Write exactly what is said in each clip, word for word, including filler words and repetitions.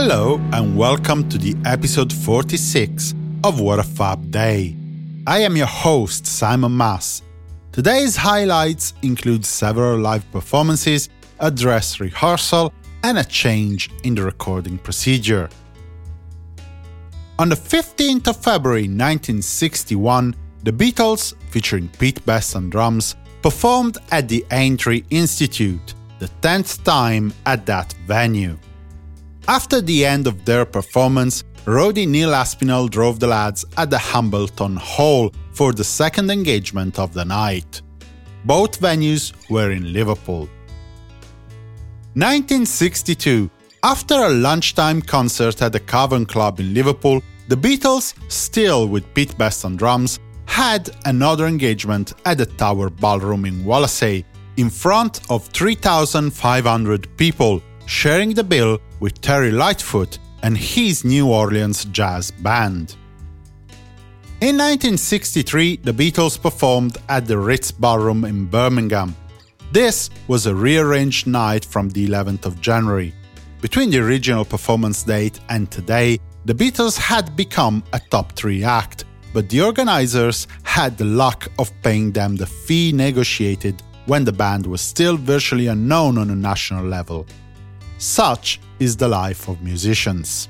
Hello and welcome to the episode forty-six of What a Fab Day. I am your host, Simon Mas. Today's highlights include several live performances, a dress rehearsal, and a change in the recording procedure. On the fifteenth of February nineteen sixty-one, the Beatles, featuring Pete Best on drums, performed at the Aintree Institute, the tenth time at that venue. After the end of their performance, roadie Neil Aspinall drove the lads at the Hambleton Hall for the second engagement of the night. Both venues were in Liverpool. nineteen sixty-two. After a lunchtime concert at the Cavern Club in Liverpool, the Beatles, still with Pete Best on drums, had another engagement at the Tower Ballroom in Wallasey, in front of three thousand five hundred people, sharing the bill with Terry Lightfoot and his New Orleans jazz band. In nineteen sixty-three, the Beatles performed at the Ritz Ballroom in Birmingham. This was a rearranged night from the eleventh of January. Between the original performance date and today, the Beatles had become a top three act, but the organizers had the luck of paying them the fee negotiated when the band was still virtually unknown on a national level. Such is the life of musicians.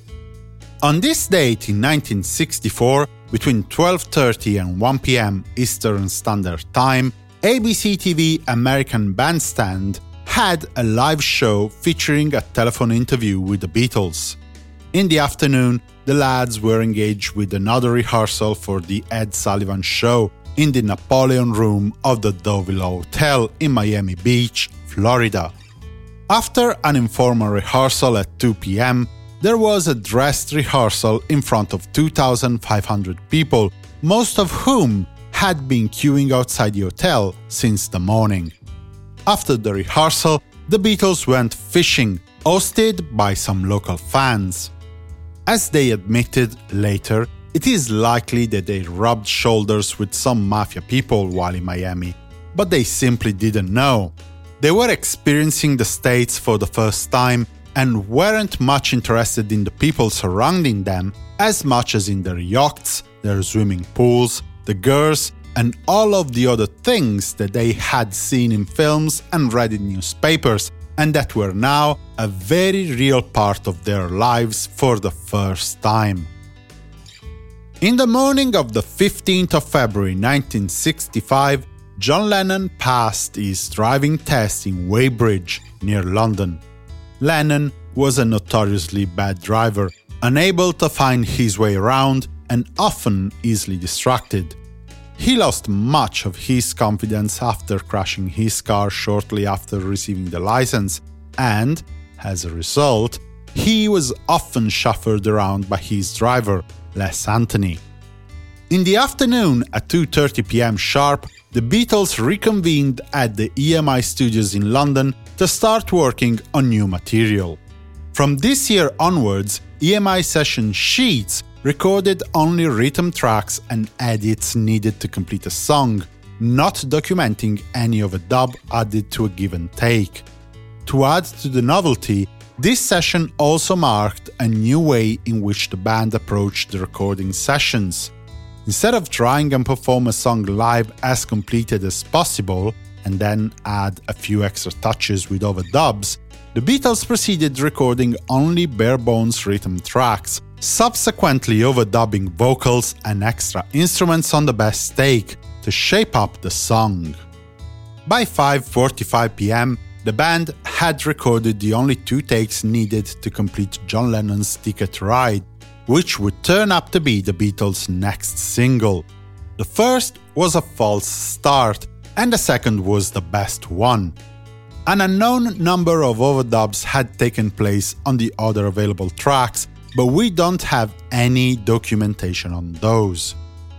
On this date in nineteen sixty-four, between twelve thirty and one p.m. Eastern Standard Time, A B C T V American Bandstand had a live show featuring a telephone interview with the Beatles. In the afternoon, the lads were engaged with another rehearsal for the Ed Sullivan Show in the Napoleon Room of the Deauville Hotel in Miami Beach, Florida. After an informal rehearsal at two p.m., there was a dressed rehearsal in front of two thousand five hundred people, most of whom had been queuing outside the hotel since the morning. After the rehearsal, the Beatles went fishing, hosted by some local fans. As they admitted later, it is likely that they rubbed shoulders with some mafia people while in Miami, but they simply didn't know. They were experiencing the States for the first time and weren't much interested in the people surrounding them as much as in their yachts, their swimming pools, the girls, and all of the other things that they had seen in films and read in newspapers, and that were now a very real part of their lives for the first time. In the morning of the fifteenth of February nineteen sixty-five, John Lennon passed his driving test in Weybridge, near London. Lennon was a notoriously bad driver, unable to find his way around and often easily distracted. He lost much of his confidence after crashing his car shortly after receiving the license, and, as a result, he was often chauffeured around by his driver, Les Anthony. In the afternoon, at two thirty p.m. sharp, the Beatles reconvened at the E M I studios in London to start working on new material. From this year onwards, E M I session sheets recorded only rhythm tracks and edits needed to complete a song, not documenting any overdub added to a given take. To add to the novelty, this session also marked a new way in which the band approached the recording sessions. Instead of trying and perform a song live as completed as possible, and then add a few extra touches with overdubs, the Beatles proceeded recording only bare-bones rhythm tracks, subsequently overdubbing vocals and extra instruments on the best take to shape up the song. By five forty-five p.m., the band had recorded the only two takes needed to complete John Lennon's Ticket Ride, which would turn up to be the Beatles' next single. The first was a false start, and the second was the best one. An unknown number of overdubs had taken place on the other available tracks, but we don't have any documentation on those.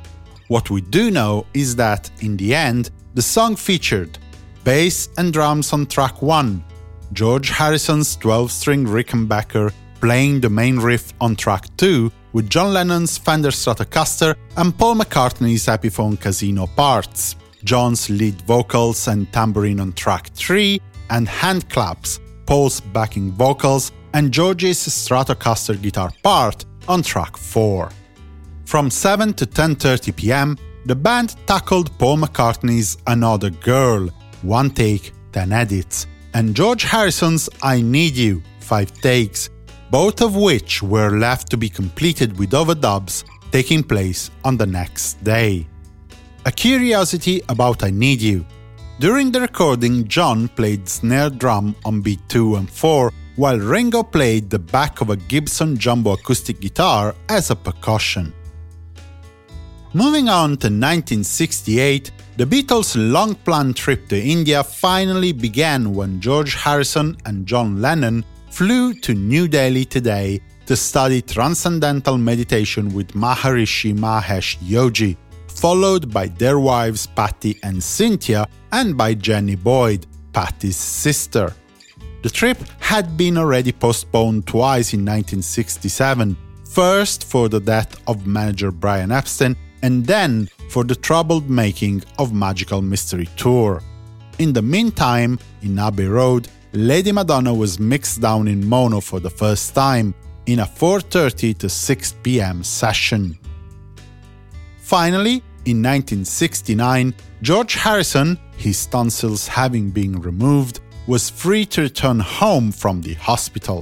What we do know is that, in the end, the song featured bass and drums on track one, George Harrison's twelve-string Rickenbacker playing the main riff on track two, with John Lennon's Fender Stratocaster and Paul McCartney's Epiphone Casino parts, John's lead vocals and tambourine on track three, and hand claps, Paul's backing vocals and George's Stratocaster guitar part on track four. From seven to ten thirty p m, the band tackled Paul McCartney's Another Girl, one take, ten edits, and George Harrison's I Need You, five takes, both of which were left to be completed with overdubs taking place on the next day. A curiosity about I Need You. During the recording, John played snare drum on beat two and four, while Ringo played the back of a Gibson Jumbo acoustic guitar as a percussion. Moving on to nineteen sixty-eight, the Beatles' long-planned trip to India finally began when George Harrison and John Lennon flew to New Delhi today to study Transcendental Meditation with Maharishi Mahesh Yogi, followed by their wives Patty and Cynthia and by Jenny Boyd, Patty's sister. The trip had been already postponed twice in nineteen sixty-seven, first for the death of manager Brian Epstein and then for the troubled making of Magical Mystery Tour. In the meantime, in Abbey Road, Lady Madonna was mixed down in mono for the first time, in a four thirty to six p m session. Finally, in nineteen sixty-nine, George Harrison, his tonsils having been removed, was free to return home from the hospital.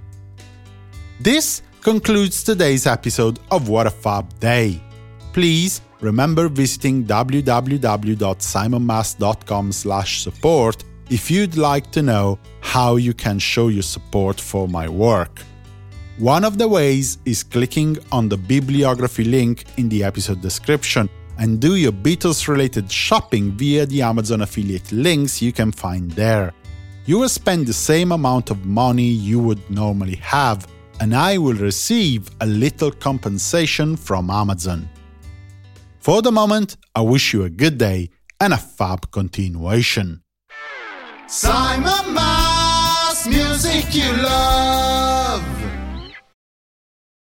This concludes today's episode of What a Fab Day. Please remember visiting w w w dot simon mas dot com slash support if you'd like to know how you can show your support for my work. One of the ways is clicking on the bibliography link in the episode description and do your Beatles-related shopping via the Amazon affiliate links you can find there. You will spend the same amount of money you would normally have, and I will receive a little compensation from Amazon. For the moment, I wish you a good day and a fab continuation. Simon Mas, music you love.